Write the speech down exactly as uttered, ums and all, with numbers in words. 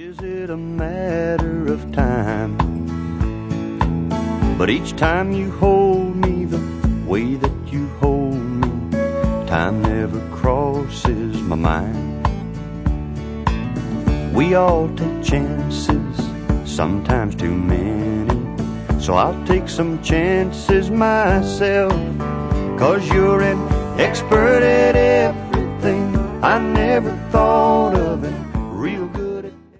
Is it a matter of time? But each time you hold me the way that you hold me, time never crosses my mind. We all take chances, sometimes too many, so I'll take some chances myself. 'Cause you're an expert at everything, I never thought of it